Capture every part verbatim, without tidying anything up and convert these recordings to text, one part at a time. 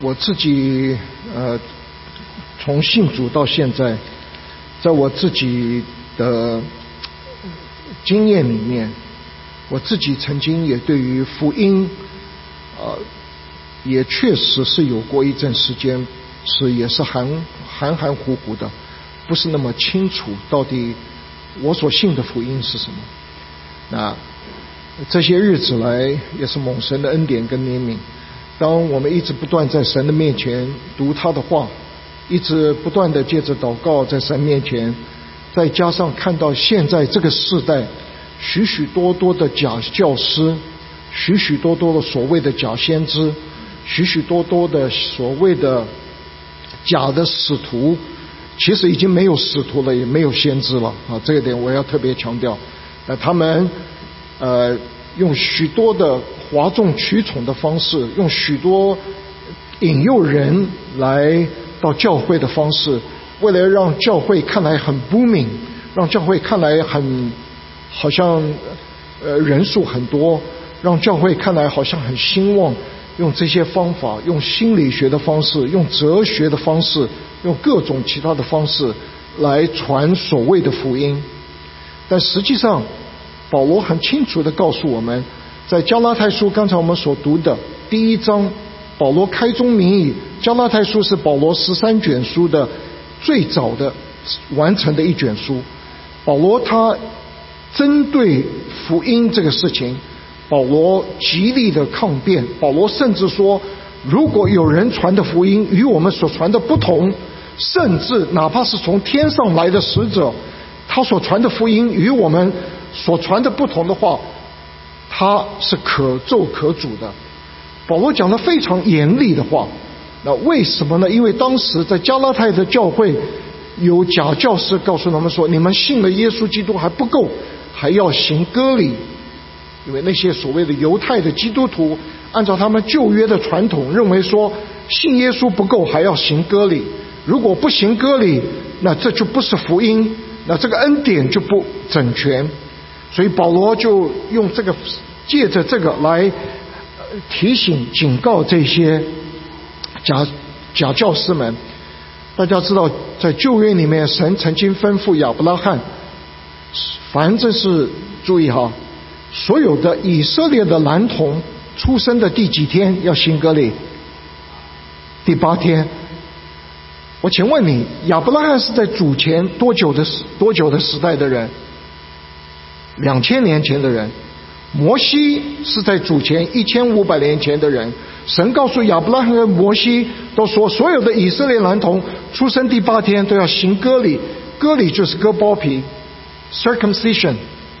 我自己呃，从信主到现在，在我自己的经验里面，我自己曾经也对于福音，呃，也确实是有过一阵时间是也是含含含糊糊的，不是那么清楚到底我所信的福音是什么。那这些日子来也是蒙神的恩典跟怜悯，当我们一直不断在神的面前读他的话，一直不断的借着祷告在神面前，再加上看到现在这个世代许许多多的假教师，许许多多的所谓的假先知，许许多多的所谓的假的使徒，其实已经没有使徒了，也没有先知了啊！这一点我要特别强调。那他们呃用许多的哗众取宠的方式，用许多引诱人来到教会的方式，为了让教会看来很 booming， 让教会看来很好像呃人数很多，让教会看来好像很兴旺，用这些方法，用心理学的方式，用哲学的方式，用各种其他的方式来传所谓的福音。但实际上保罗很清楚地告诉我们，在加拉太书刚才我们所读的第一章，保罗开宗明义，加拉太书是保罗十三卷书的最早的完成的一卷书。保罗他针对福音这个事情，保罗极力的抗辩。保罗甚至说，如果有人传的福音与我们所传的不同，甚至哪怕是从天上来的使者，他所传的福音与我们所传的不同的话，他是可咒可诅的。保罗讲了非常严厉的话。那为什么呢？因为当时在加拉太的教会有假教师告诉他们说，你们信了耶稣基督还不够，还要行割礼。因为那些所谓的犹太的基督徒按照他们旧约的传统，认为说信耶稣不够，还要行割礼，如果不行割礼，那这就不是福音，那这个恩典就不整全。所以保罗就用这个借着这个来提醒警告这些假假教师们。大家知道在旧约里面，神曾经吩咐亚伯拉罕，凡这是注意哈，所有的以色列的男童出生的第几天要行割礼？第八天。我请问你，亚伯拉罕是在主前多久的多久的时代的人？两千年前的人。摩西是在主前一千五百年前的人。神告诉亚伯拉罕和摩西都说，所有的以色列男童出生第八天都要行割礼，割礼就是割包皮 circumcision。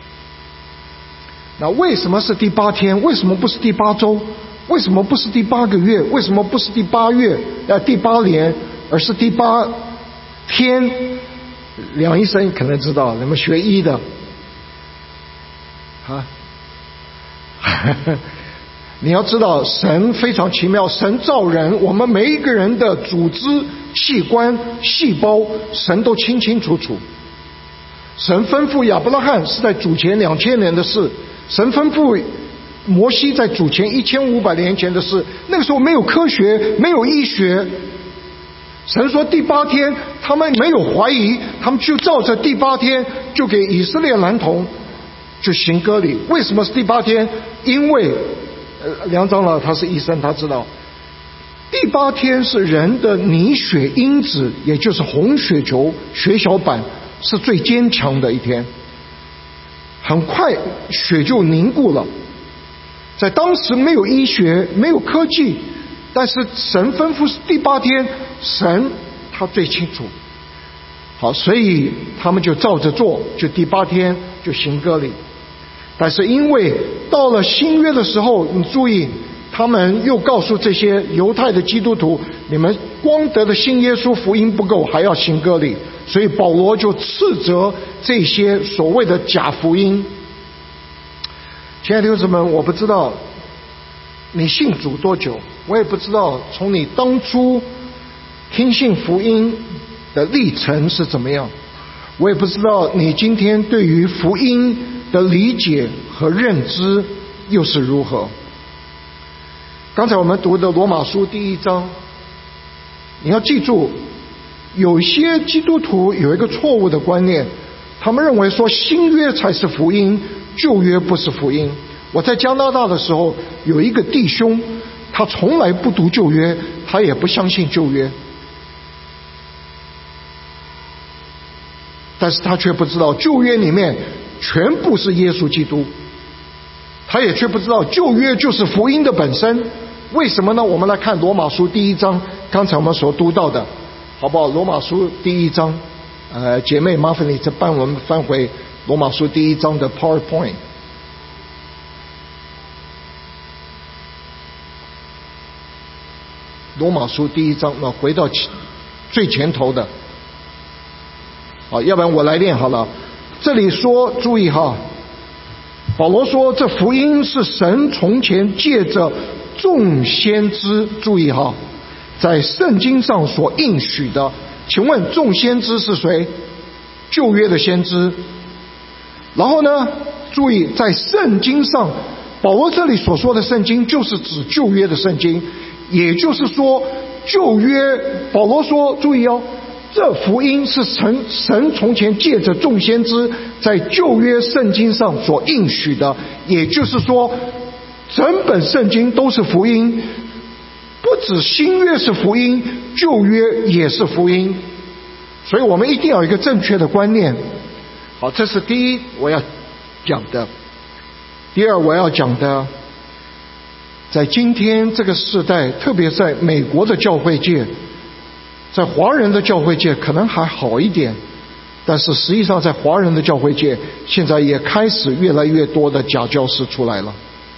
那为什么是第八天？为什么不是第八周？为什么不是第八个月？为什么不是第八月呃第八年，而是第八天？梁医生可能知道，你们学医的啊你要知道神非常奇妙，神造人，我们每一个人的组织器官细胞神都清清楚楚。神吩咐亚伯拉罕是在主前两千年的事，神吩咐摩西在主前一千五百年前的事。那个时候没有科学，没有医学。神说第八天，他们没有怀疑，他们就照着第八天就给以色列男童就行割礼。为什么是第八天？因为呃，梁长老他是医生，他知道第八天是人的拟血因子，也就是红血球血小板是最坚强的一天，很快血就凝固了。在当时没有医学，没有科技，但是神吩咐是第八天，神他最清楚。好，所以他们就照着做，就第八天就行割礼。但是因为到了新约的时候，你注意，他们又告诉这些犹太的基督徒，你们光得的信耶稣福音不够，还要行割礼。所以保罗就斥责这些所谓的假福音。亲爱的弟兄姊妹，我不知道你信主多久，我也不知道从你当初听信福音的历程是怎么样，我也不知道你今天对于福音的理解和认知又是如何。刚才我们读的罗马书第一章你要记住，有些基督徒有一个错误的观念，他们认为说新约才是福音，旧约不是福音。我在加拿大的时候，有一个弟兄，他从来不读旧约，他也不相信旧约，但是他却不知道旧约里面全部是耶稣基督，他也却不知道旧约就是福音的本身。为什么呢？我们来看罗马书第一章，刚才我们所读到的，好不好？罗马书第一章，呃，姐妹麻烦你再帮我们翻回罗马书第一章的 PowerPoint。罗马书第一章，那回到最前头的，好，要不然我来念好了。这里说，注意哈，保罗说这福音是神从前借着众先知，注意哈，在圣经上所应许的。请问众先知是谁？旧约的先知。然后呢，注意在圣经上，保罗这里所说的圣经就是指旧约的圣经，也就是说旧约，保罗说，注意哦，这福音是神神从前借着众先知在旧约圣经上所应许的，也就是说整本圣经都是福音，不止新约是福音，旧约也是福音。所以我们一定要有一个正确的观念。好，这是第一我要讲的。第二我要讲的，在今天这个时代，特别在美国的教会界，在华人的教会界可能还好一点，但是实际上在华人的教会界，现在也开始越来越多的假教师出来了。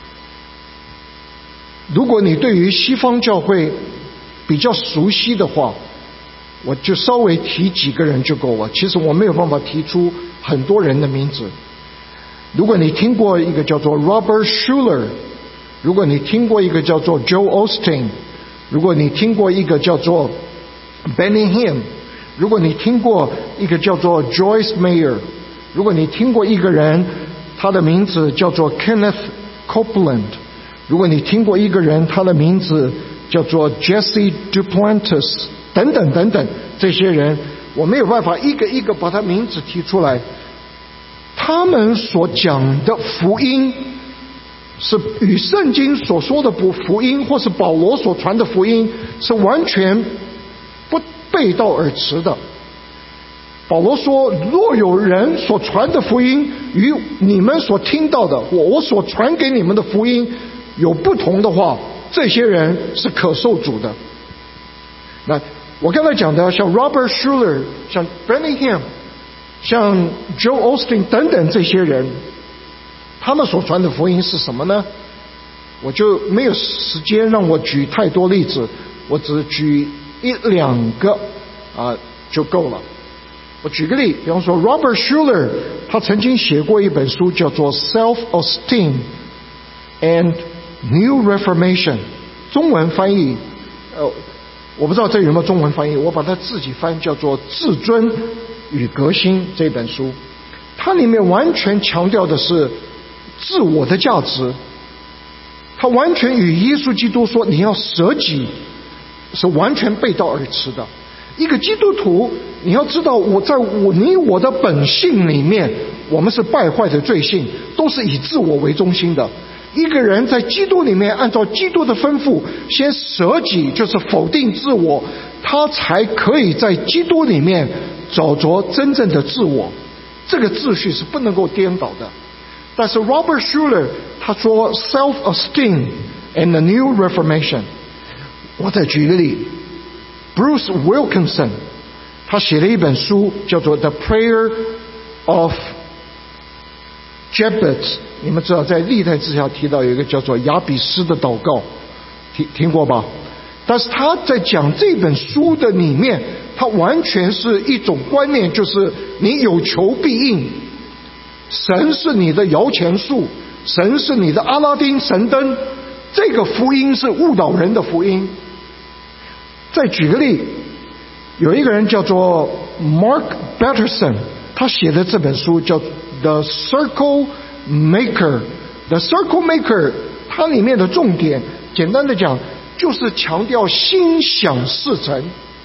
如果你对于西方教会比较熟悉的话，我就稍微提几个人就够了。其实我没有办法提出很多人的名字。如果你听过一个叫做 Robert Schuller， 如果你听过一个叫做 Joel Osteen， 如果你听过一个叫做 Benny Hinn， 如果你听过一个叫做 Joyce Meyer， 如果你听过一个人他的名字叫做 Kenneth Copeland，如果你听过一个人他的名字叫做 Jesse Duplantis 等等等等，这些人我没有办法一个一个把他名字提出来，他们所讲的福音是与圣经所说的福音，或是保罗所传的福音是完全不背道而驰的。保罗说，若有人所传的福音与你们所听到的我所传给你们的福音有不同的话，这些人是可受主的。那我刚才讲的像 Robert Schuller， 像 Benny Hinn， 像 Joel Osteen 等等这些人，他们所传的福音是什么呢？我就没有时间让我举太多例子，我只举一两个啊就够了。我举个例，比方说 Robert Schuller， 他曾经写过一本书叫做 Self-Esteem and New Reformation， 中文翻译呃我不知道这有没有中文翻译，我把它自己翻叫做自尊与革新这本书。它里面完全强调的是自我的价值，它完全与耶稣基督说你要舍己是完全背道而驰的。一个基督徒，你要知道，我在我你我的本性里面，我们是败坏的罪性，都是以自我为中心的。一个人在基督里面按照基督的吩咐先舍己，就是否定自我，他才可以在基督里面找着真正的自我。这个秩序是不能够颠倒的。但是 Robert Schuller 他说 Self-Esteem and the New Reformation。 我再举个例， Bruce Wilkinson 他写了一本书叫做 The Prayer of Jabez， 你们知道在历代志下提到有一个叫做雅比斯的祷告，听听过吧？但是他在讲这本书的里面，他完全是一种观念，就是你有求必应，神是你的摇钱树，神是你的阿拉丁神灯，这个福音是误导人的福音。再举个例，有一个人叫做 Mark Batterson， 他写的这本书叫 The Circle Maker。 The Circle Maker 它里面的重点简单的讲就是强调心想事成。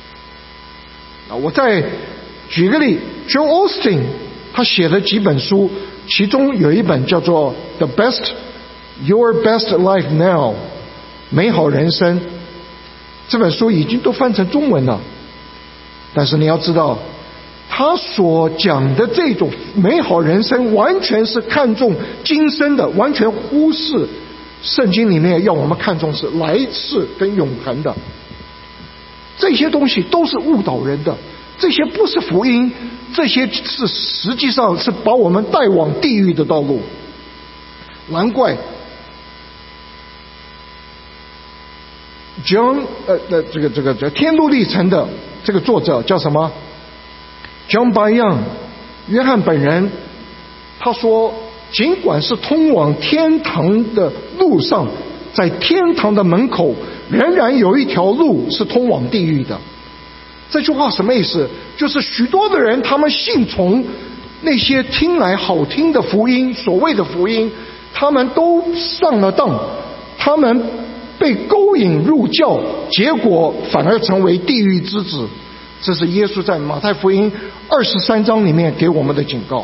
啊，我再举个例 ，Joel Osteen 他写了几本书，其中有一本叫做《The Best Your Best Life Now》，美好人生。这本书已经都翻成中文了，但是你要知道，他所讲的这种美好人生，完全是看重今生的，完全忽视圣经里面要我们看重是来世跟永恒的。这些东西都是误导人的，这些不是福音，这些是实际上是把我们带往地狱的道路。难怪John 呃的这个这个这天路历程的这个作者叫什么 John Bunyan 约翰本人，他说尽管是通往天堂的路上，在天堂的门口仍然有一条路是通往地狱的。这句话什么意思？就是许多的人他们信从那些听来好听的福音，所谓的福音，他们都上了当，他们被勾引入教，结果反而成为地狱之子。这是耶稣在马太福音二十三章里面给我们的警告。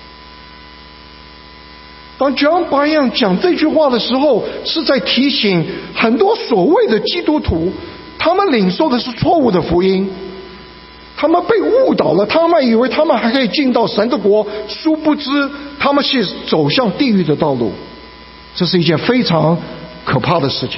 当 John Bunyan 讲这句话的时候，是在提醒很多所谓的基督徒，他们领受的是错误的福音，他们被误导了，他们以为他们还可以进到神的国，殊不知他们是走向地狱的道路。这是一件非常可怕的事情。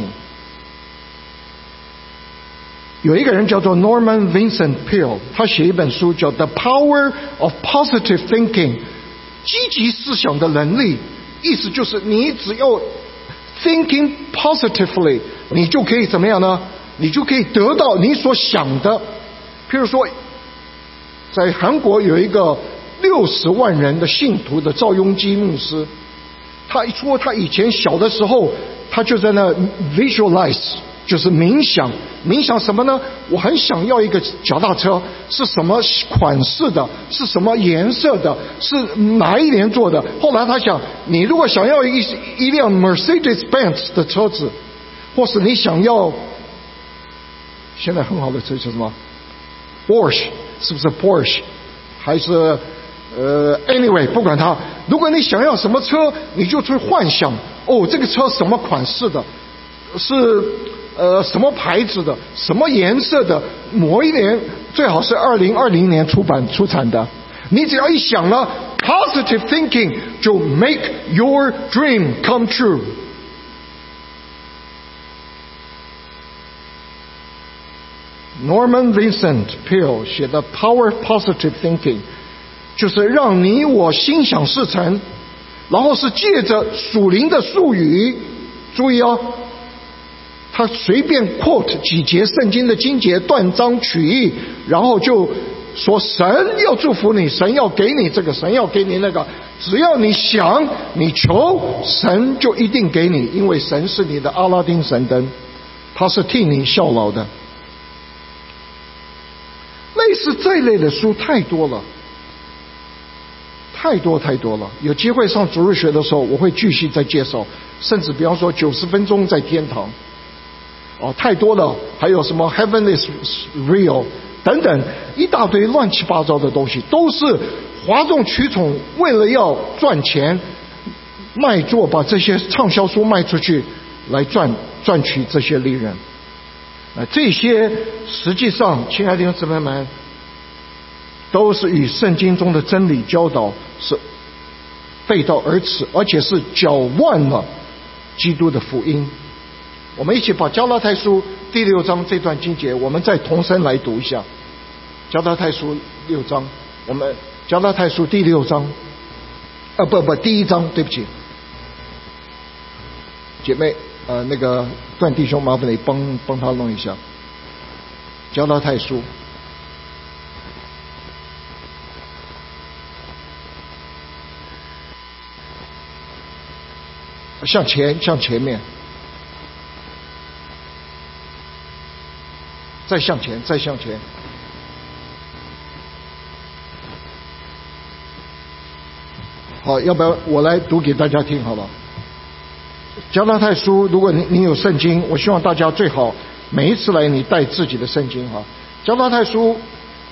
有一个人叫做 Norman Vincent Peale， 他写一本书叫 The Power of Positive Thinking， 积极思想的能力。意思就是你只要 thinking positively， 你就可以怎么样呢？你就可以得到你所想的。譬如说在韩国有一个六十万人的信徒的赵雍基牧师，他一说他以前小的时候，他就在那 visualize， 就是冥想。冥想什么呢？我很想要一个脚踏车，是什么款式的，是什么颜色的，是哪一年做的。后来他想，你如果想要一一辆 Mercedes-Benz 的车子，或是你想要现在很好的车叫什么 Porsche， 是不是 Porsche， 还是呃 anyway 不管它，如果你想要什么车，你就去幻想，哦，这个车什么款式的，是呃什么牌子的，什么颜色的，某一年最好是二零二零年出版出产的。你只要一想了 positive thinking， 就 make your dream come true。Norman Vincent Peale 写的 Power Positive Thinking， 就是让你我心想事成，然后是借着属灵的术语，注意哦，他随便 quote 几节圣经的经节，断章取义，然后就说神要祝福你，神要给你这个，神要给你那个，只要你想你求，神就一定给你，因为神是你的阿拉丁神灯，他是替你效劳的。类似这一类的书太多了，太多太多了。有机会上主日学的时候，我会继续再介绍，甚至比方说九十分钟在天堂，哦，太多了。还有什么 Heaven is real 等等，一大堆乱七八糟的东西，都是哗众取宠，为了要赚钱，卖座把这些畅销书卖出去，来赚赚取这些利润。啊，这些实际上，亲爱的弟兄姊妹们，都是与圣经中的真理教导是背道而驰，而且是搅乱了基督的福音。我们一起把加拉太书第六章这段经节，我们再同声来读一下。加拉太书六章，我们加拉太书第六章，啊不不，第一章，对不起，姐妹。呃，那个段弟兄，麻烦你帮帮他弄一下。加拉太书，向前，向前面，再向前，再向前。好，要不要我来读给大家听好了？加拉太书，如果你你有圣经，我希望大家最好每一次来你带自己的圣经哈。加拉太书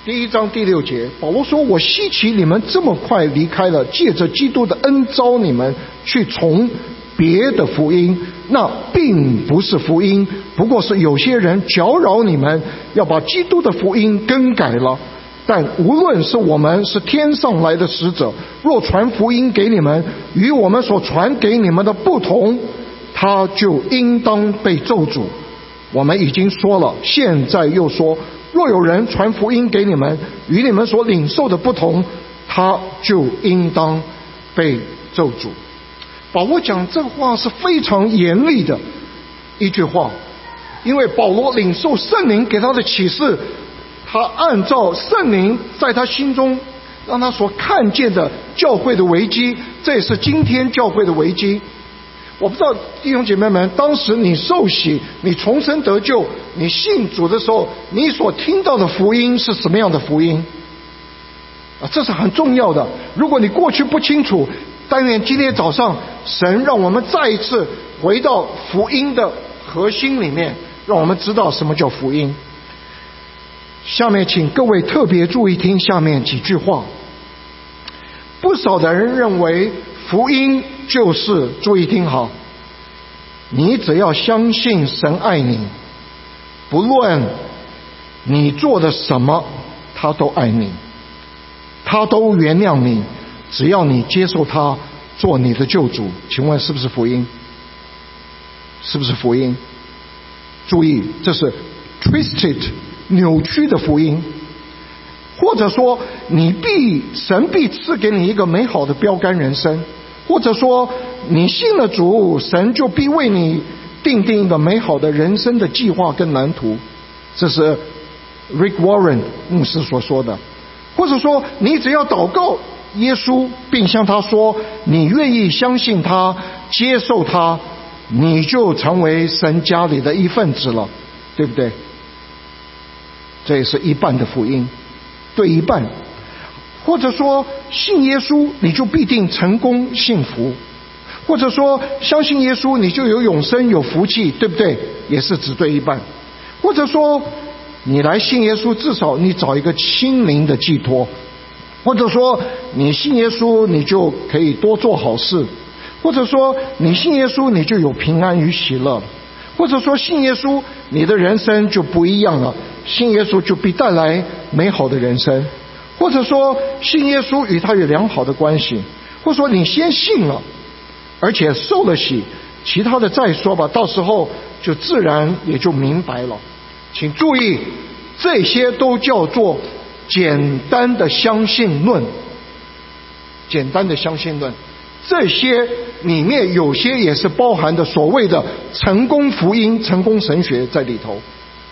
第一章第六节，保罗说：“我希奇你们这么快离开了借着基督的恩召你们去从别的福音，那并不是福音，不过是有些人搅扰你们，要把基督的福音更改了。但无论是我们是天上来的使者，若传福音给你们，与我们所传给你们的不同，他就应当被咒诅。我们已经说了，现在又说，若有人传福音给你们，与你们所领受的不同，他就应当被咒诅。”保罗讲这话是非常严厉的一句话，因为保罗领受圣灵给他的启示，他按照圣灵在他心中让他所看见的教会的危机，这也是今天教会的危机。我不知道弟兄姐妹们，当时你受洗，你重生得救，你信主的时候，你所听到的福音是什么样的福音啊？这是很重要的。如果你过去不清楚，但愿今天早上神让我们再一次回到福音的核心里面，让我们知道什么叫福音。下面请各位特别注意听下面几句话。不少的人认为福音就是，注意听好，你只要相信神爱你，不论你做的什么，他都爱你，他都原谅你，只要你接受他做你的救主。请问是不是福音？是不是福音？注意，这是 twisted 扭曲的福音。或者说你必神必赐给你一个美好的标杆人生，或者说你信了主，神就必为你定定一个美好的人生的计划跟蓝图。这是 Rick Warren 牧师所说的。或者说你只要祷告耶稣，并向他说你愿意相信他，接受他，你就成为神家里的一份子了，对不对？这也是一半的福音，对一半。或者说信耶稣你就必定成功幸福，或者说相信耶稣你就有永生有福气，对不对？也是只对一半。或者说你来信耶稣，至少你找一个心灵的寄托，或者说你信耶稣你就可以多做好事，或者说你信耶稣你就有平安与喜乐，或者说信耶稣你的人生就不一样了，信耶稣就必带来美好的人生，或者说信耶稣与他有良好的关系，或者说你先信了而且受了洗，其他的再说吧，到时候就自然也就明白了。请注意，这些都叫做简单的相信论，简单的相信论，这些里面有些也是包含的所谓的成功福音、成功神学在里头。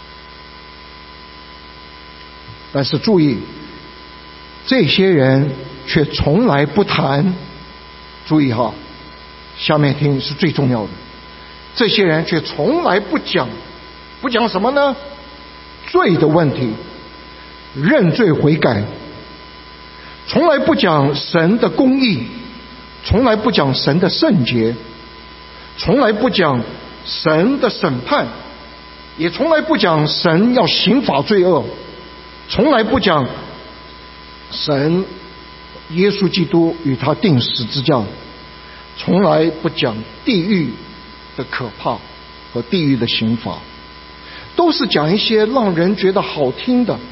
但是注意，这些人却从来不谈，注意哈，下面听是最重要的，这些人却从来不讲，不讲什么呢？罪的问题，认罪悔改，从来不讲神的公义，从来不讲神的圣洁，从来不讲神的审判，也从来不讲神要刑罚罪恶，从来不讲神耶稣基督与他定十字架，从来不讲地狱的可怕和地狱的刑罚，都是讲一些让人觉得好听的。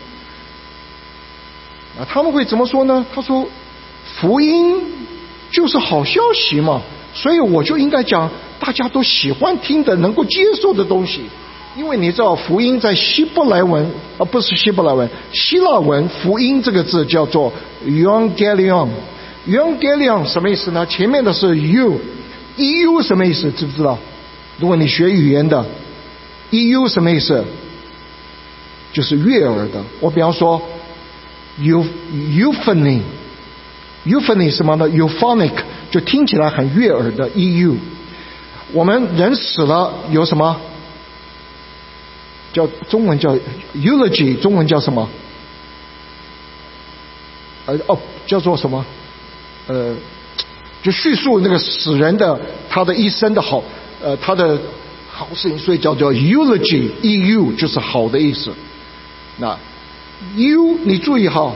啊，他们会怎么说呢？他说福音就是好消息嘛，所以我就应该讲大家都喜欢听的能够接受的东西。因为你知道福音在希伯来文啊，不是希伯来文，希腊文福音这个字叫做 Evangelion。 Evangelion 什么意思呢？前面的是 U E U 什么意思知不知道？如果你学语言的 E U 什么意思？就是悦耳的。我比方说 Euphony Euphony 什么呢？ Euphonic 就听起来很悦耳的 E U。 我们人死了有什么叫中文叫 eulogy， 中文叫什么？呃哦，叫做什么？呃，就叙述那个死人的他的一生的好，呃，他的好事情，所以叫做 eulogy， E U 就是好的意思。那 ，you 你注意哈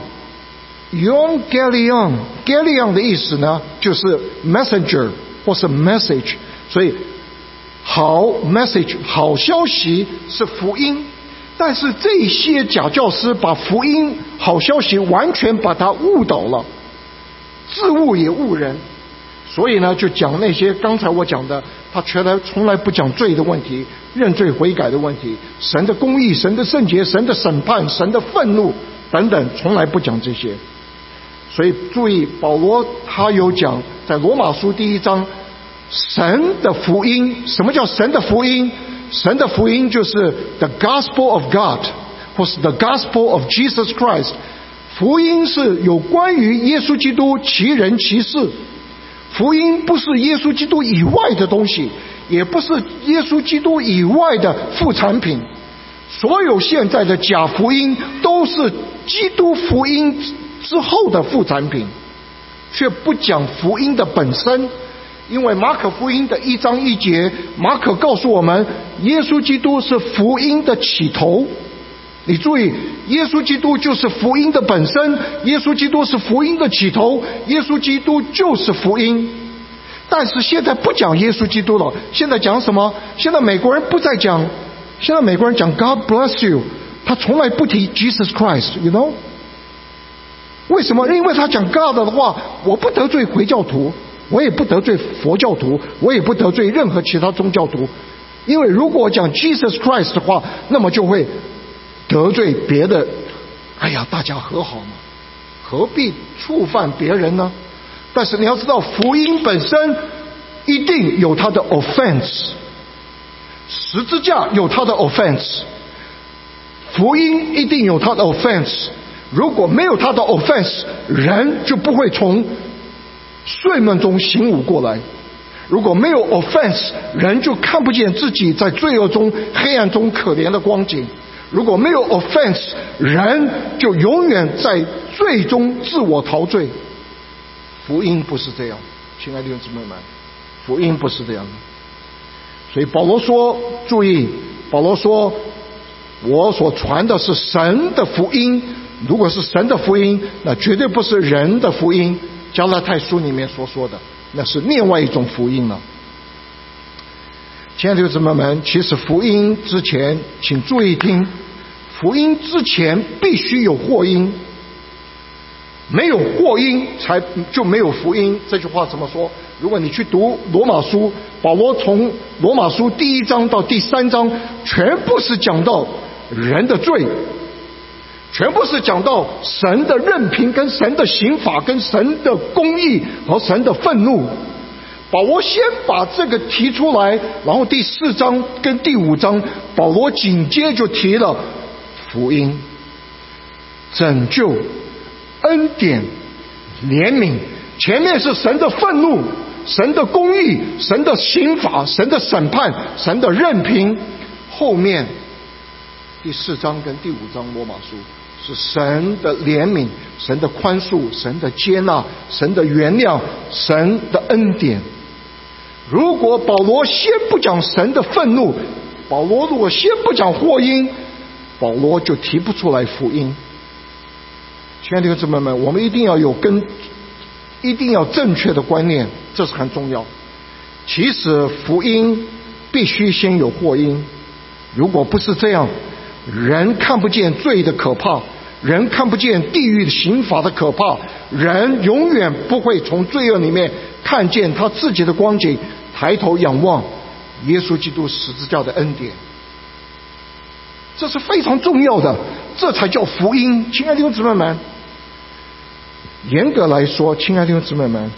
，Evangelion Galion 的意思呢，就是 messenger 或是 message， 所以好 message 好消息是福音，但是这些假教师把福音好消息完全把它误导了，自误也误人。所以呢，就讲那些刚才我讲的，他全来从来不讲罪的问题、认罪悔改的问题、神的公义、神的圣洁、神的审判、神的愤怒等等，从来不讲这些。所以注意，保罗他有讲在罗马书第一章，神的福音。什么叫神的福音？神的福音就是 the gospel of God， 或是 the gospel of Jesus Christ。福音是有关于耶稣基督其人其事。福音不是耶稣基督以外的东西，也不是耶稣基督以外的副产品。所有现在的假福音都是基督福音之后的副产品，却不讲福音的本身。因为马可福音的一章一节，马可告诉我们，耶稣基督是福音的起头。你注意，耶稣基督就是福音的本身，耶稣基督是福音的起头，耶稣基督就是福音。但是现在不讲耶稣基督了，现在讲什么？现在美国人不再讲，现在美国人讲 God bless you， 他从来不提 Jesus Christ，you know？ 为什么？因为他讲 God 的话，我不得罪回教徒，我也不得罪佛教徒，我也不得罪任何其他宗教徒。因为如果我讲 Jesus Christ 的话，那么就会得罪别的。哎呀，大家和好嘛，何必触犯别人呢？但是你要知道，福音本身一定有它的 offense， 十字架有它的 offense， 福音一定有它的 offense。如果没有它的 offense， 人就不会从睡梦中醒悟过来。如果没有 offense， 人就看不见自己在罪恶中、黑暗中可怜的光景。如果没有 offense， 人就永远在罪中自我陶醉。福音不是这样，亲爱的弟兄姊妹们，福音不是这样的。所以保罗说，注意，保罗说，我所传的是神的福音。如果是神的福音，那绝对不是人的福音。加拉太书里面所说的，那是另外一种福音了。亲爱的弟兄姊妹们，其实福音之前，请注意听，福音之前必须有祸因，没有祸因才就没有福音。这句话怎么说？如果你去读罗马书，保罗从罗马书第一章到第三章，全部是讲到人的罪，全部是讲到神的任凭跟神的刑罚跟神的公义和神的愤怒。保罗先把这个提出来，然后第四章跟第五章，保罗紧接就提了福音、拯救、恩典、怜悯。前面是神的愤怒、神的公义、神的刑罚、神的审判、神的任凭。后面第四章跟第五章罗马书是神的怜悯、神的宽恕、神的接纳、神的原谅、神的恩典。如果保罗先不讲神的愤怒，保罗如果先不讲祸因，保罗就提不出来福音。亲爱的弟兄姊妹们，我们一定要有根，一定要正确的观念，这是很重要。其实福音必须先有祸因，如果不是这样，人看不见罪的可怕，人看不见地狱的刑罚的可怕，人永远不会从罪恶里面看见他自己的光景，抬头仰望耶稣基督十字架的恩典。这是非常重要的，这才叫福音。亲爱的弟兄姊妹们，严格来说，亲爱的弟兄姊妹们，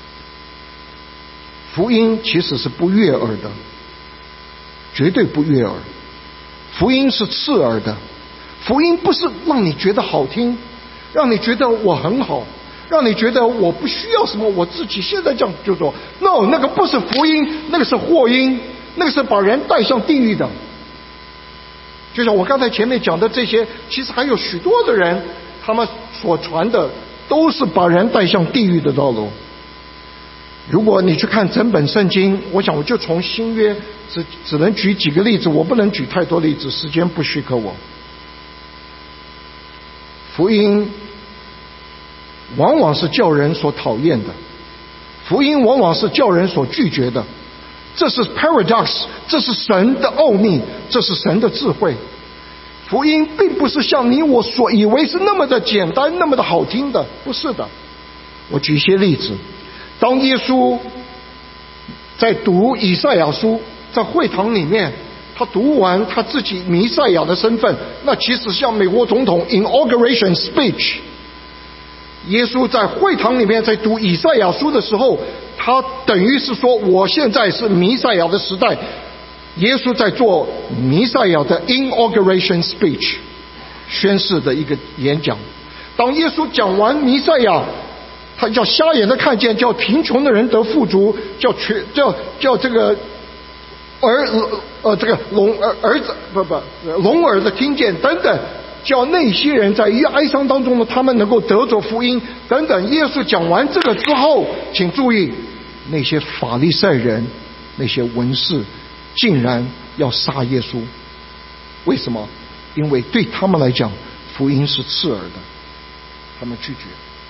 福音其实是不悦耳的，绝对不悦耳。福音是刺耳的，福音不是让你觉得好听，让你觉得我很好，让你觉得我不需要什么，我自己现在这样就说 no， 那个不是福音，那个是祸因，那个是把人带向地狱的。就像我刚才前面讲的这些，其实还有许多的人，他们所传的都是把人带向地狱的道路。如果你去看整本圣经，我想我就从新约只只能举几个例子，我不能举太多例子，时间不许可我。 福音往往是叫人所讨厌的，福音往往是叫人所拒绝的。这是 paradox， 这是神的奥秘，这是神的智慧。福音并不是像你我所以为是那么的简单，那么的好听的，不是的。我举一些例子。当耶稣在读以赛亚书，在会堂里面，他读完他自己弥赛亚的身份，那其实像美国总统 inauguration speech。耶稣在会堂里面在读以赛亚书的时候，他等于是说，我现在是弥赛亚的时代。耶稣在做弥赛亚的 inauguration speech， 宣誓的一个演讲。当耶稣讲完弥赛亚，他叫瞎眼的看见，叫贫穷的人得富足，叫全叫叫这个儿呃这个聋儿儿子不不聋耳的听见等等，叫那些人在哀伤当中呢，他们能够得着福音等等。耶稣讲完这个之后，请注意，那些法利赛人、那些文士竟然要杀耶稣。为什么？因为对他们来讲，福音是刺耳的，他们拒绝。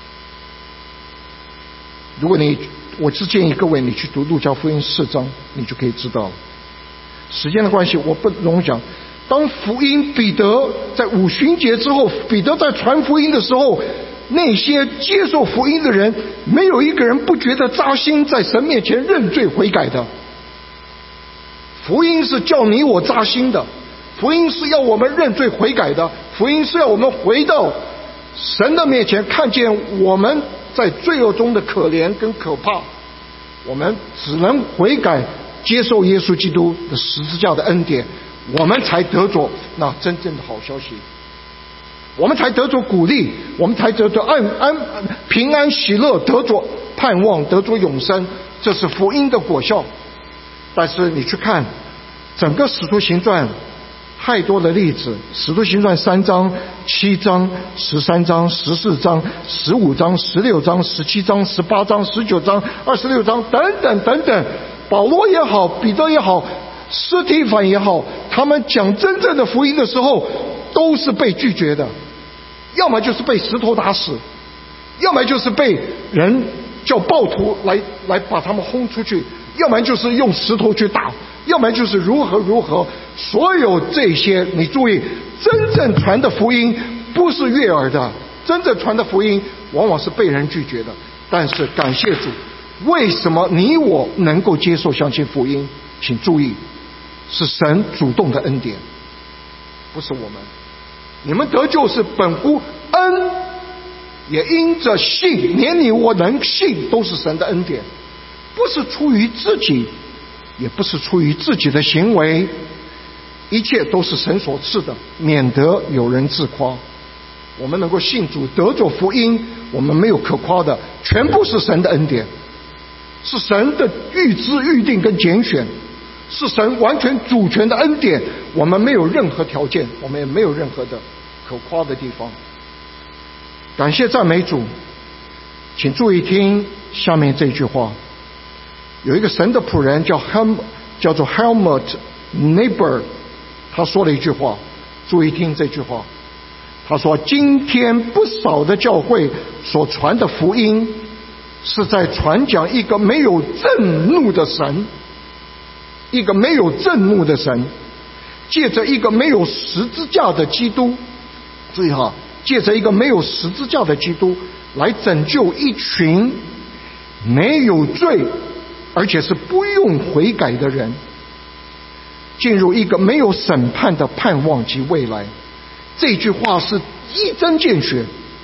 如果你，我是建议各位你去读路加福音四章，你就可以知道了。时间的关系，我不容讲。当福音彼得在五旬节之后，彼得在传福音的时候，那些接受福音的人，没有一个人不觉得扎心，在神面前认罪悔改的。福音是叫你我扎心的，福音是要我们认罪悔改的，福音是要我们回到神的面前，看见我们在罪恶中的可怜跟可怕，我们只能悔改，接受耶稣基督的十字架的恩典，我们才得着那真正的好消息，我们才得着鼓励，我们才得着安安平安喜乐，得着盼望，得着永生。这是福音的果效。但是你去看整个使徒行传，太多的例子，使徒行传三章、七章、十三章、十四章、十五章、十六章、十七章、十八章、十九章、二十六章等等等等，保罗也好，彼得也好，司提反也好，他们讲真正的福音的时候，都是被拒绝的，要么就是被石头打死，要么就是被人叫暴徒来来把他们轰出去，要么就是用石头去打，要么就是如何如何。所有这些，你注意，真正传的福音不是悦耳的，真正传的福音往往是被人拒绝的。但是感谢主，为什么你我能够接受相信福音？请注意，是神主动的恩典，不是我们。你们得救是本乎恩，也因着信，连你我能信都是神的恩典，不是出于自己，也不是出于自己的行为，一切都是神所赐的，免得有人自夸。我们能够信主得着福音，我们没有可夸的，全部是神的恩典，是神的预知预定跟拣选，是神完全主权的恩典，我们没有任何条件，我们也没有任何的可夸的地方。感谢赞美主。请注意听下面这句话，有一个神的仆人叫 Helm, 叫做 Helmut Neighbor， 他说了一句话，注意听这句话。他说，今天不少的教会所传的福音是在传讲一个没有震怒的神，一个没有震怒的神，借着一个没有十字架的基督，注意哈，借着一个没有十字架的基督来拯救一群没有罪而且是不用悔改的人，进入一个没有审判的盼望及未来。这句话是一针见血。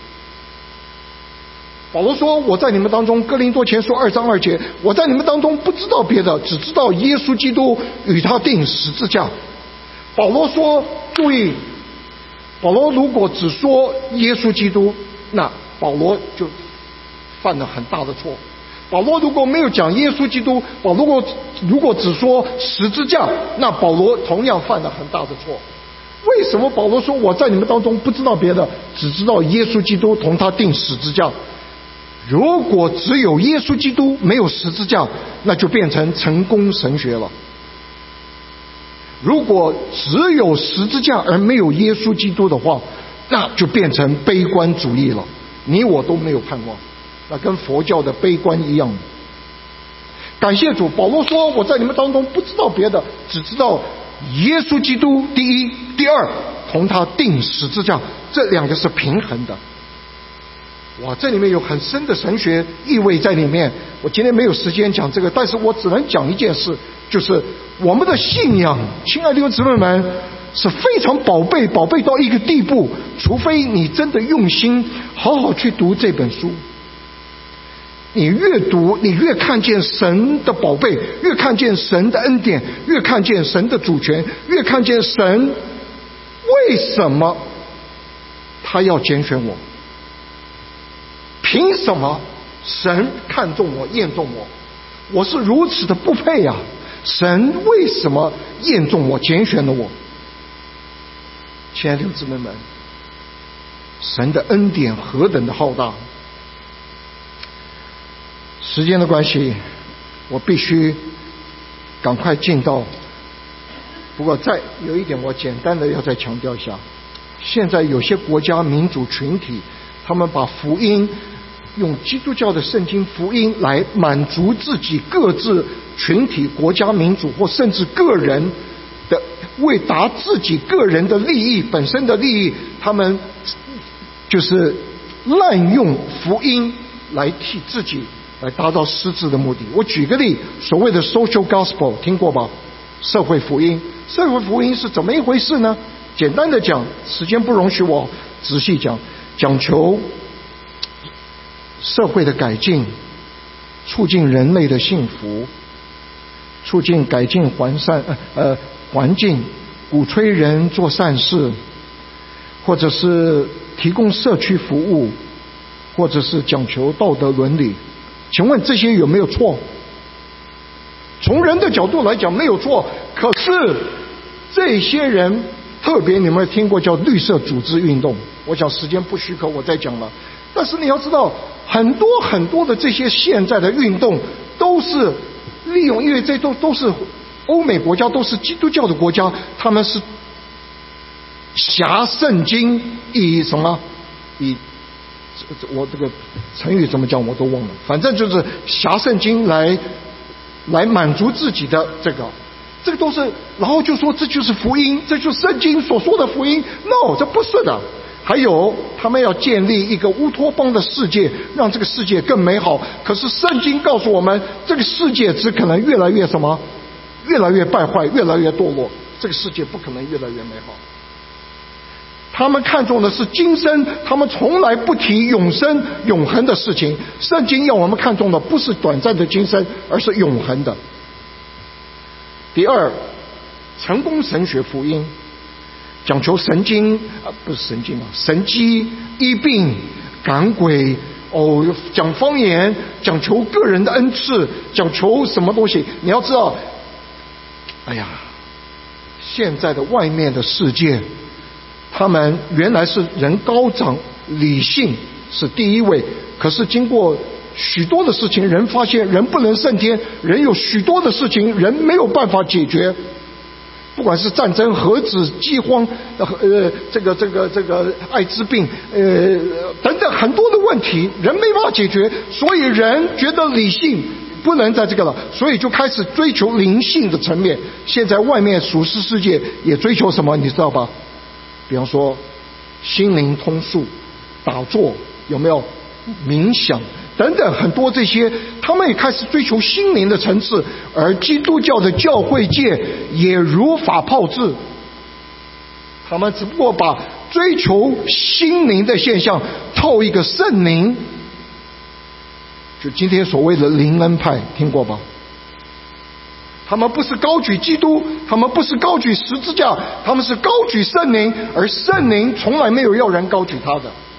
保罗说，我在你们当中，哥林多前书二章二节，我在你们当中不知道别的，只知道耶稣基督与他定十字架。保罗说，注意，保罗如果只说耶稣基督，那保罗就犯了很大的错。保罗如果没有讲耶稣基督，保罗如果如果只说十字架，那保罗同样犯了很大的错。为什么保罗说我在你们当中不知道别的，只知道耶稣基督同他定十字架？如果只有耶稣基督没有十字架，那就变成成功神学了。如果只有十字架而没有耶稣基督的话， 那就变成悲观主义了，你我都没有盼望，那跟佛教的悲观一样。感谢主，保罗说我在你们当中不知道别的，只知道耶稣基督第一，第二同他钉十字架，这两个是平衡的。哇，这里面有很深的神学意味在里面，我今天没有时间讲这个，但是我只能讲一件事，就是我们的信仰，亲爱的弟兄姊妹们，是非常宝贝，宝贝到一个地步，除非你真的用心好好去读这本书，你越读你越看见神的宝贝，越看见神的恩典，越看见神的主权，越看见神为什么他要拣选我，凭什么神看中我验中我，我是如此的不配啊，神为什么验中我拣选了我。亲爱的弟兄姊妹们，神的恩典何等的浩大。时间的关系，我必须赶快进到，不过再有一点我简单的要再强调一下，现在有些国家民主群体，他们把福音用基督教的圣经福音来满足自己各自群体国家民主或甚至个人的，为达自己个人的利益本身的利益，他们就是滥用福音来替自己来达到实质的目的。我举个例，所谓的 social gospel 听过吧？社会福音。社会福音是怎么一回事呢？简单的讲，时间不容许我仔细讲，讲求社会的改进，促进人类的幸福，促进改进环善呃环境，鼓吹人做善事，或者是提供社区服务，或者是讲求道德伦理。请问这些有没有错？从人的角度来讲没有错，可是这些人，特别你们听过叫绿色组织运动，我想时间不许可我再讲了。但是你要知道，很多很多的这些现在的运动都是利用，因为这都都是欧美国家，都是基督教的国家，他们是挟圣经以什么以我这个成语怎么讲我都忘了，反正就是挟圣经来来满足自己的这个，这个都是，然后就说这就是福音，这就是圣经所说的福音。 No， 这不是的。还有他们要建立一个乌托邦的世界，让这个世界更美好，可是圣经告诉我们，这个世界只可能越来越什么，越来越败坏，越来越堕落，这个世界不可能越来越美好。他们看重的是今生，他们从来不提永生永恒的事情。圣经要我们看重的不是短暂的今生，而是永恒的。第二，成功神学福音，讲求神经啊，不是神经啊，神迹医病赶鬼哦，讲方言，讲求个人的恩赐，讲求什么东西？你要知道，哎呀，现在的外面的世界，他们原来是人高涨，理性是第一位，可是经过许多的事情，人发现人不能胜天，人有许多的事情人没有办法解决，不管是战争、核子、饥荒，呃，这个这个这个艾滋病，呃，等等很多的问题，人没办法解决，所以人觉得理性不能在这个了，所以就开始追求灵性的层面。现在外面属世世界也追求什么，你知道吧？比方说心灵通述、打坐，有没有冥想等等，很多这些他们也开始追求心灵的层次，而基督教的教会界也如法炮制，他们只不过把追求心灵的现象套一个圣灵，就今天所谓的灵恩派，听过吧？他们不是高举基督，他们不是高举十字架，他们是高举圣灵，而圣灵从来没有要人高举他的。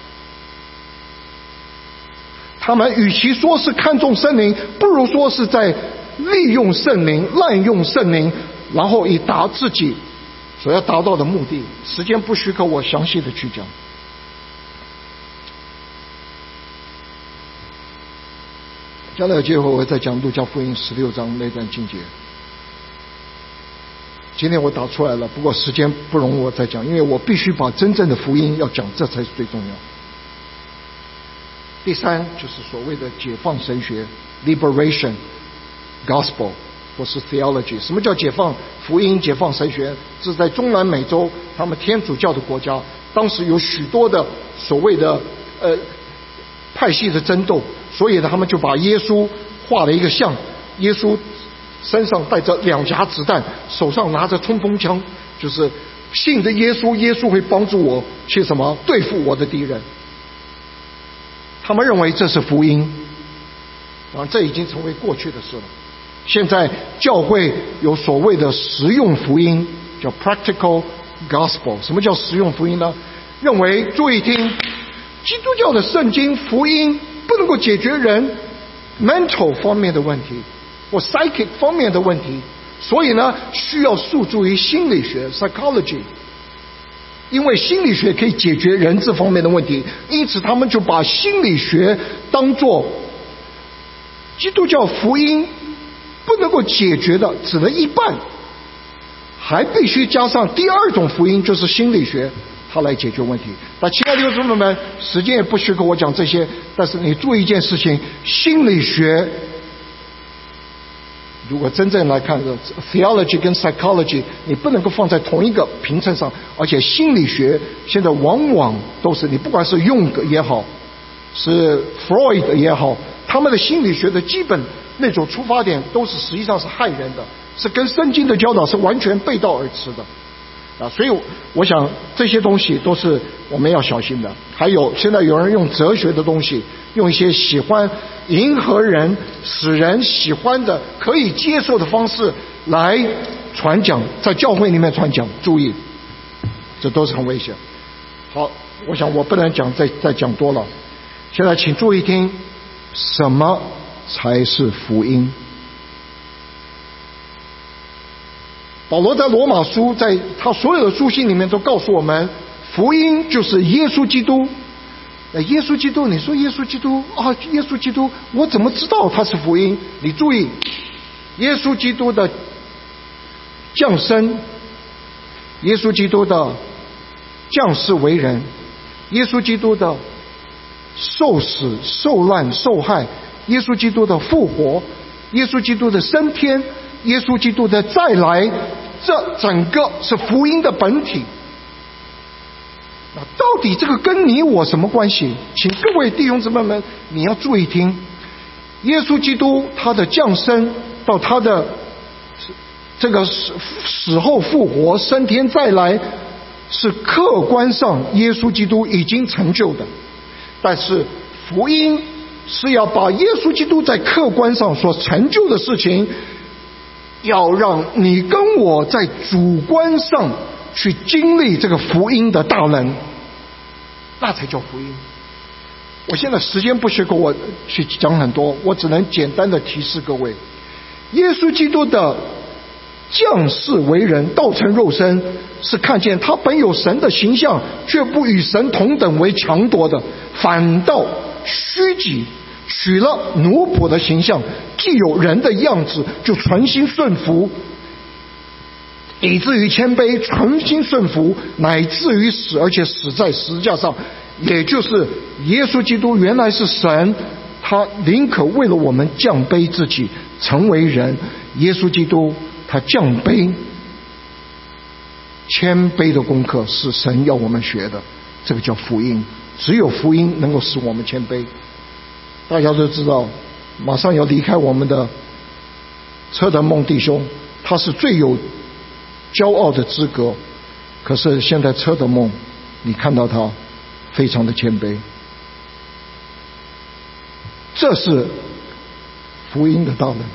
他们与其说是看重圣灵，不如说是在利用圣灵、滥用圣灵，然后以达自己所要达到的目的。时间不许可我详细的去讲。将来有机会我会再讲路加福音十六章那段经节。 今天我打出来了，不过时间不容我再讲，因为我必须把真正的福音要讲，这才是最重要。第三就是所谓的解放神学 liberation gospel 或是 theology。 什么叫解放福音解放神学？这是在中南美洲他们天主教的国家，当时有许多的所谓的呃派系的争斗，所以呢他们就把耶稣画了一个像，耶稣身上带着两夹子弹，手上拿着冲锋枪，就是信着耶稣，耶稣会帮助我去什么对付我的敌人。他们认为这是福音，啊，这已经成为过去的事了。现在教会有所谓的实用福音，叫 practical gospel。 什么叫实用福音呢？认为注意听，基督教的圣经福音不能够解决人 mental 方面的问题或 psychic 方面的问题，所以呢需要诉诸于心理学 psychology， 因为心理学可以解决人这方面的问题，因此他们就把心理学当作基督教福音不能够解决的只能一半，还必须加上第二种福音，就是心理学，它来解决问题。那亲爱的弟兄姊妹们，时间也不许跟我讲这些，但是你注意一件事情，心理学如果真正来看 theology 跟 psychology 你不能够放在同一个平层上，而且心理学现在往往都是，你不管是用格也好，是 Freud 也好，他们的心理学的基本那种出发点都是实际上是害人的，是跟圣经的教导是完全背道而驰的啊，所以我想这些东西都是我们要小心的。还有现在有人用哲学的东西，用一些喜欢迎合人使人喜欢的可以接受的方式来传讲，在教会里面传讲，注意这都是很危险。好，我想我不能讲再再讲多了，现在请注意听，什么才是福音？保罗在罗马书在他所有的书信里面都告诉我们，福音就是耶稣基督。耶稣基督，你说耶稣基督啊，耶稣基督，我怎么知道他是福音？你注意，耶稣基督的降生，耶稣基督的降世为人，耶稣基督的受死受难受害，耶稣基督的复活，耶稣基督的升天，耶稣基督的再来，这整个是福音的本体。那到底这个跟你我什么关系？请各位弟兄姊妹们，你要注意听，耶稣基督他的降生到他的这个死后复活升天再来，是客观上耶稣基督已经成就的，但是福音是要把耶稣基督在客观上所成就的事情，要让你跟我在主观上去经历这个福音的大能，那才叫福音。我现在时间不许跟我去讲很多，我只能简单的提示各位，耶稣基督的降世为人，道成肉身，是看见他本有神的形象，却不与神同等为强夺的，反倒虚己，取了奴仆的形象，既有人的样子，就存心顺服，以至于谦卑，存心顺服，乃至于死，而且死在十字架上。也就是耶稣基督原来是神，他宁可为了我们降卑自己，成为人。耶稣基督他降卑谦卑的功课是神要我们学的，这个叫福音。只有福音能够使我们谦卑。大家都知道马上要离开我们的车德梦弟兄，他是最有骄傲的资格，可是现在车德梦你看到他非常的谦卑，这是福音的大能。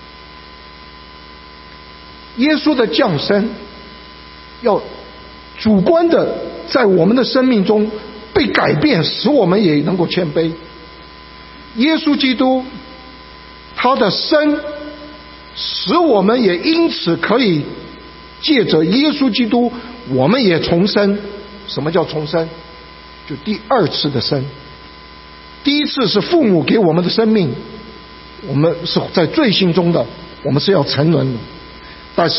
耶稣的降生要主观的在我们的生命中被改变，使我们也能够谦卑。耶稣基督他的生使我们也因此可以借着耶稣基督我们也重生。什么叫重生？就第二次的生。第一次是父母给我们的生命，我们是在罪性中的，我们是要沉沦的。但是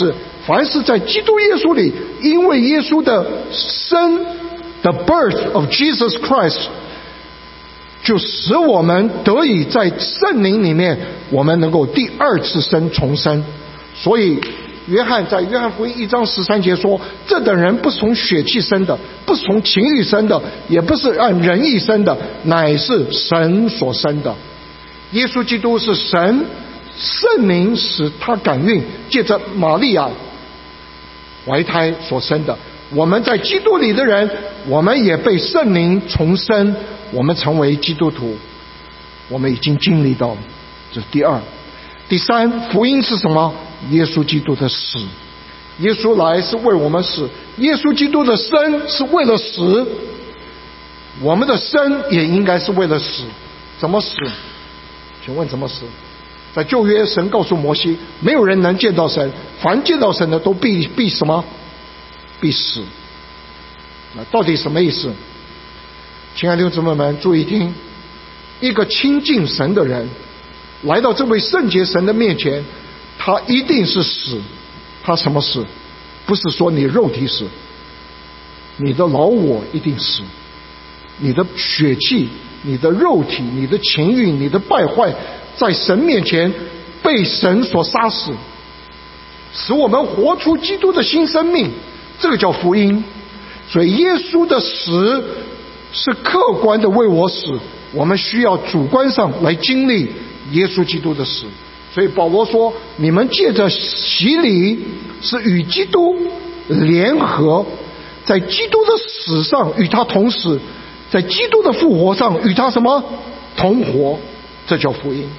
凡是在基督耶稣里，因为耶稣的生 the birth of Jesus Christ， 就使我们得以在圣灵里面，我们能够第二次生重生。所以约翰在约翰福音一章十三节说，这等人不是从血气生的，不是从情欲生的，也不是按人意生的，乃是神所生的。耶稣基督是神圣灵使他感孕，借着玛利亚怀胎所生的。我们在基督里的人，我们也被圣灵重生，我们成为基督徒，我们已经经历到了。这是第二。第三，福音是什么？耶稣基督的死。耶稣来是为我们死，耶稣基督的生是为了死，我们的生也应该是为了死。怎么死？请问怎么死？在旧约，神告诉摩西，没有人能见到神，凡见到神的都必必什么？必死。那到底什么意思？亲爱的弟兄姊妹们，注意听，一个亲近神的人来到这位圣洁神的面前，他一定是死。他什么死？不是说你肉体死，你的老我一定死，你的血气、你的肉体、你的情欲、你的败坏，在神面前被神所杀死，使我们活出基督的新生命，这个叫福音。所以耶稣的死是客观的为我死，我们需要主观上来经历耶稣基督的死。所以保罗说，你们借着洗礼是与基督联合，在基督的死上与他同死，在基督的复活上与他什么同活，这叫福音。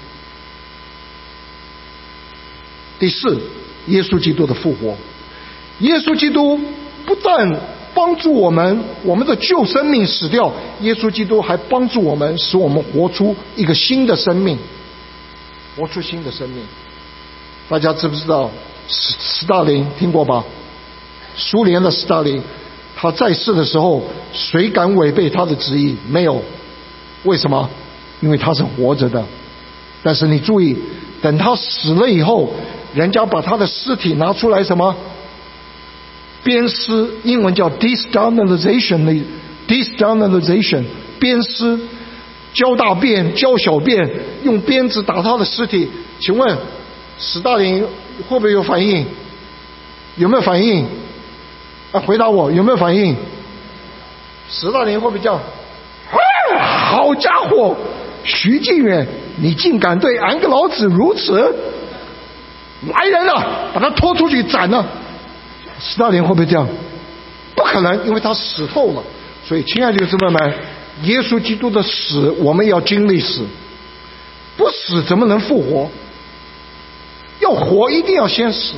第四，耶稣基督的复活。耶稣基督不但帮助我们，我们的旧生命死掉，耶稣基督还帮助我们，使我们活出一个新的生命，活出新的生命。大家知不知道斯斯大林？听过吧？苏联的斯大林，他在世的时候，谁敢违背他的旨意？没有。为什么？因为他是活着的。但是你注意，等他死了以后，人家把他的尸体拿出来什么？鞭尸，英文叫 destonalization destonalization 鞭尸，交大便交小便，用鞭子打他的尸体。请问斯大林会不会有反应？有没有反应啊？回答我，有没有反应？斯大林会不会这样？好家伙，徐敬远，你竟敢对俺个老子如此！来人了，把他拖出去斩了。斯大林会不会这样？不可能，因为他死透了。所以亲爱的弟兄姊妹们，耶稣基督的死我们要经历死，不死怎么能复活？要活一定要先死。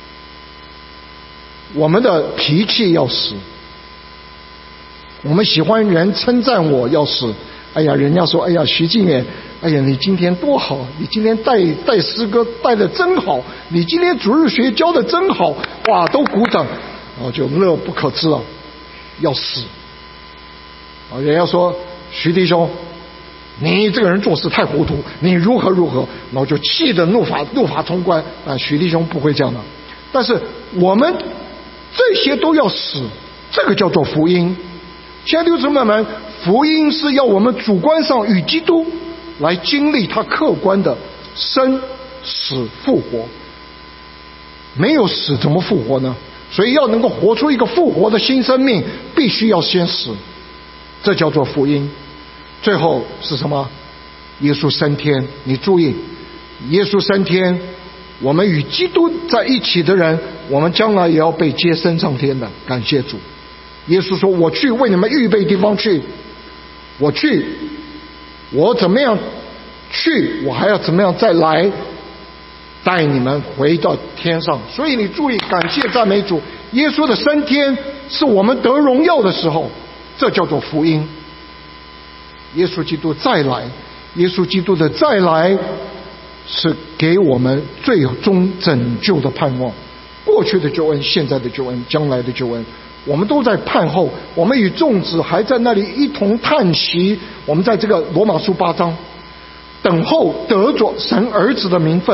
我们的脾气要死，我们喜欢人称赞我要死。哎呀，人家说，哎呀，徐敬远，哎呀，你今天多好，你今天带带诗歌带得真好，你今天主日学教得真好，哇，都鼓掌，然后就乐不可支了，要死。啊，人家说徐弟兄，你这个人做事太糊涂，你如何如何，然后就气得怒发怒发冲冠啊！徐弟兄不会这样的，但是我们这些都要死，这个叫做福音。亲爱的弟兄姊妹们，福音是要我们主观上与基督来经历他客观的生死复活，没有死怎么复活呢？所以要能够活出一个复活的新生命，必须要先死，这叫做福音。最后是什么？耶稣升天。你注意，耶稣升天，我们与基督在一起的人，我们将来也要被接升上天的。感谢主。耶稣说，我去为你们预备地方去，我去，我怎么样去，我还要怎么样再来带你们回到天上。所以你注意，感谢赞美主，耶稣的升天是我们得荣耀的时候，这叫做福音。耶稣基督再来，耶稣基督的再来是给我们最终拯救的盼望。过去的救恩，现在的救恩，将来的救恩，我们都在盼候。我们与众子还在那里一同叹息。我们在这个罗马书八章等候得着神儿子的名分，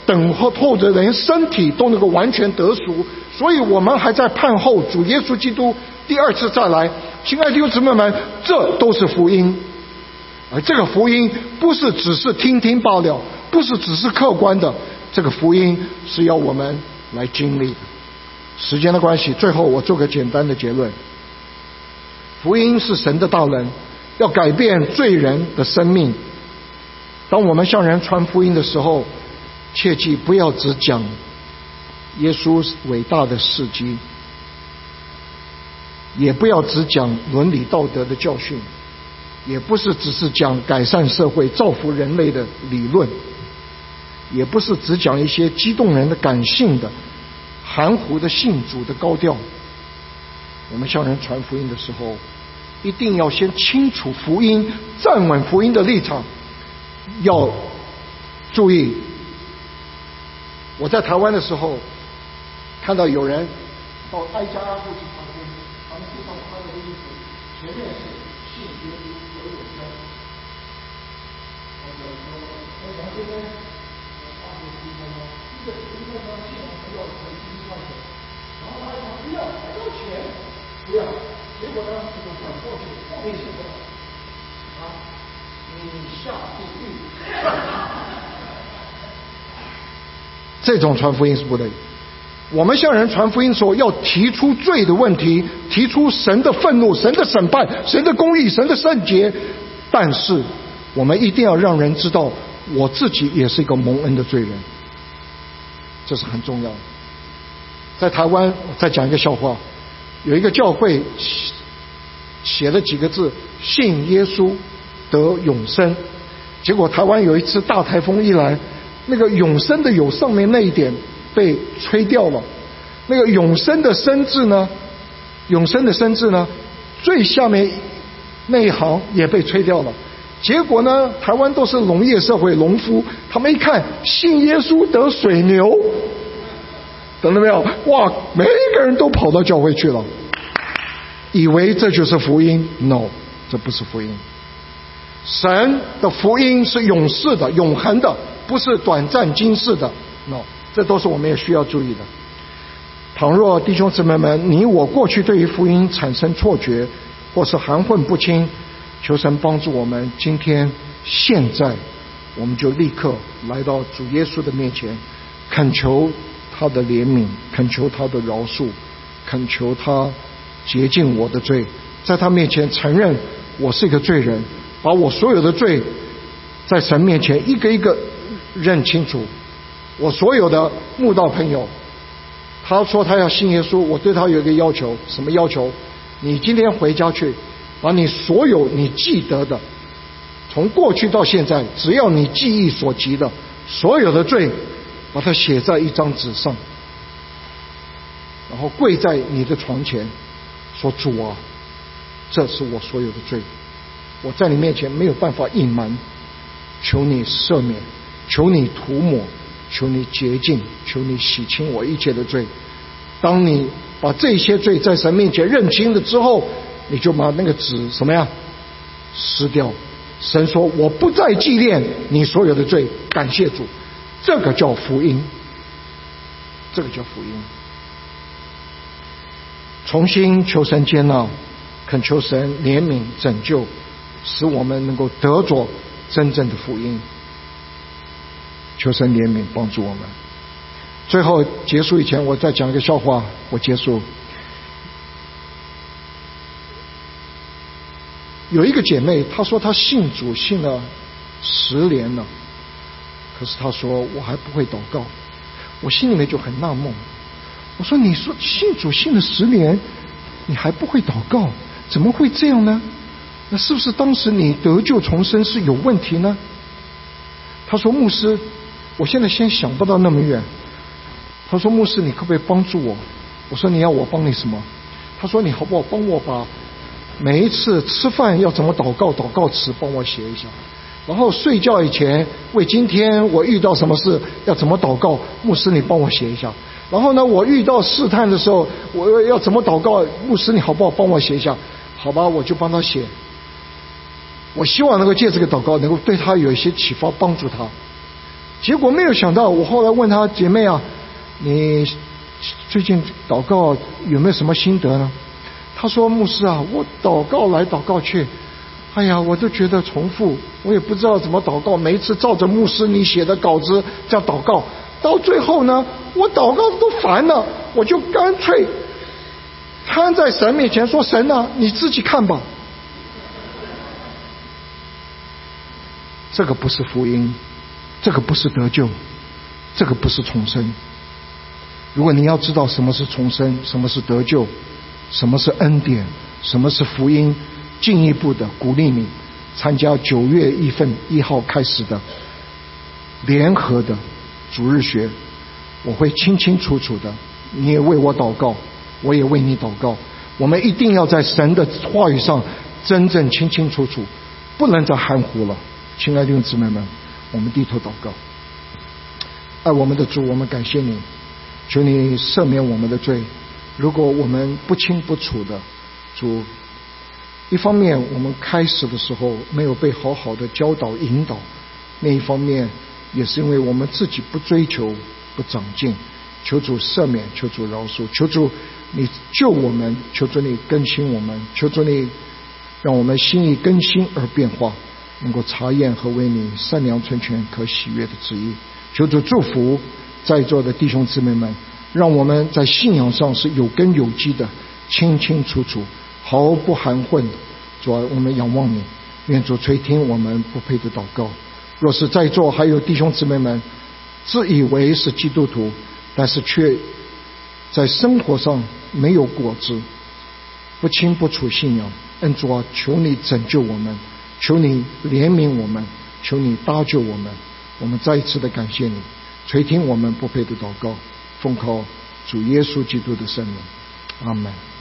等候着连身体都能够完全得赎，所以我们还在盼候主耶稣基督第二次再来。亲爱的弟兄姊妹们，这都是福音，而这个福音不是只是听听罢了，不是只是客观的，这个福音是要我们来经历的。时间的关系，最后我做个简单的结论：福音是神的大能，要改变罪人的生命。当我们向人传福音的时候，切记不要只讲耶稣伟大的事迹，也不要只讲伦理道德的教训，也不是只是讲改善社会造福人类的理论，也不是只讲一些激动人的感性的含糊的信主的高调。我们向人传福音的时候，一定要先清楚福音，站稳福音的立场。要注意，我在台湾的时候看到有人到挨家挨户去传福音，他们身上穿的衣服前面是信耶稣得永生，那个说哎杨先生大学毕业呢，一个一个呢现在不要存一块钱，然后他讲不要还要钱，不要，结果呢这个转过去后面写的啊你下地狱，这种传福音是不对。我们向人传福音的时候，要提出罪的问题，提出神的愤怒、神的审判、神的公义、神的圣洁。但是我们一定要让人知道，我自己也是一个蒙恩的罪人，这是很重要的。在台湾，我再讲一个笑话，有一个教会写了几个字：信耶稣得永生。结果台湾有一次大台风一来，那个永生的有上面那一点被吹掉了，那个永生的生字呢，永生的生字呢，最下面那一行也被吹掉了。结果呢，台湾都是农业社会，农夫他们一看信耶稣得水牛，懂了没有？哇，每一个人都跑到教会去了，以为这就是福音。 No， 这不是福音。神的福音是永世的、永恒的，不是短暂今世的。 No， 这都是我们也需要注意的。倘若弟兄姊妹们，你我过去对于福音产生错觉或是含混不清，求神帮助我们，今天现在我们就立刻来到主耶稣的面前，恳求他的怜悯，恳求他的饶恕，恳求他洁净我的罪，在他面前承认我是一个罪人，把我所有的罪在神面前一个一个认清楚。我所有的慕道朋友，他说他要信耶稣，我对他有一个要求。什么要求？你今天回家去，把你所有你记得的，从过去到现在，只要你记忆所及的所有的罪，把它写在一张纸上，然后跪在你的床前说，主啊，这是我所有的罪，我在你面前没有办法隐瞒，求你赦免，求你涂抹，求你洁净，求你洗清我一切的罪。当你把这些罪在神面前认清了之后，你就把那个纸什么呀撕掉。神说，我不再纪念你所有的罪，感谢主。这个叫福音，这个叫福音。重新求神接纳，恳求神怜悯拯救，使我们能够得着真正的福音。求神怜悯帮助我们。最后结束以前，我再讲一个笑话，我结束。有一个姐妹，她说她信主信了十年了，可是她说我还不会祷告。我心里面就很纳闷，我说你说信主信了十年，你还不会祷告，怎么会这样呢？那是不是当时你得救重生是有问题呢？她说牧师，我现在先想不到那么远。他说牧师，你可不可以帮助我？我说你要我帮你什么？他说你好不好帮我把每一次吃饭要怎么祷告祷告词帮我写一下，然后睡觉以前为今天我遇到什么事要怎么祷告，牧师你帮我写一下。然后呢，我遇到试探的时候我要怎么祷告，牧师你好不好帮我写一下？好吧，我就帮他写。我希望能够借这个祷告能够对他有一些启发，帮助他。 结果没有想到，我后来问他姐妹啊，你最近祷告有没有什么心得呢？他说牧师啊，我祷告来祷告去，哎呀，我都觉得重复，我也不知道怎么祷告，每一次照着牧师你写的稿子这样祷告，到最后呢，我祷告都烦了，我就干脆摊在神面前说，神啊，你自己看吧。这个不是福音，这个不是得救，这个不是重生。如果你要知道什么是重生，什么是得救，什么是恩典，什么是福音，进一步的鼓励你参加九月一份一号开始的联合的主日学，我会清清楚楚的，你也为我祷告，我也为你祷告。我们一定要在神的话语上真正清清楚楚，不能再含糊了。亲爱的弟兄姊妹们，我们低头祷告。爱我们的主，我们感谢你，求你赦免我们的罪。如果我们不清不楚的，主，一方面我们开始的时候没有被好好的教导引导，另一方面也是因为我们自己不追求不长进。求主赦免，求主饶恕，求主你救我们，求主你更新我们，求主你让我们心意更新而变化，能够查验和为你善良纯全可喜悦的旨意。求主祝福在座的弟兄姊妹们，让我们在信仰上是有根有基的，清清楚楚，毫不含混。主啊，我们仰望你，愿主垂听我们不配的祷告。若是在座还有弟兄姊妹们自以为是基督徒，但是却在生活上没有果子，不清不楚信仰，恩主啊，求你拯救我们，求你怜悯我们，求你搭救我们。我们再一次的感谢你，垂听我们不配的祷告，奉靠主耶稣基督的圣名，阿们。